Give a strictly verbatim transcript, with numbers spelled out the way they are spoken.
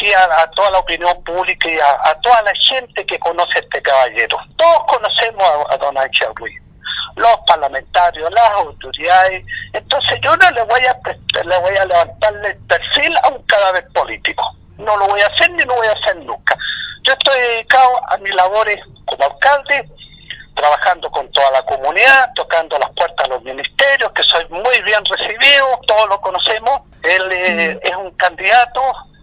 aquí a, a toda la opinión pública y a, a toda la gente que conoce a este caballero. Todos conocemos a, a don Ángel Ruiz, los parlamentarios, las autoridades. Entonces yo no le voy a le voy a levantarle el perfil a un cadáver político. No lo voy a hacer ni lo voy a hacer nunca. Yo estoy dedicado a mis labores como alcalde, trabajando con toda la comunidad, tocando las puertas a los ministerios, que soy muy bien recibido, todos lo conocemos. Él eh, es un candidato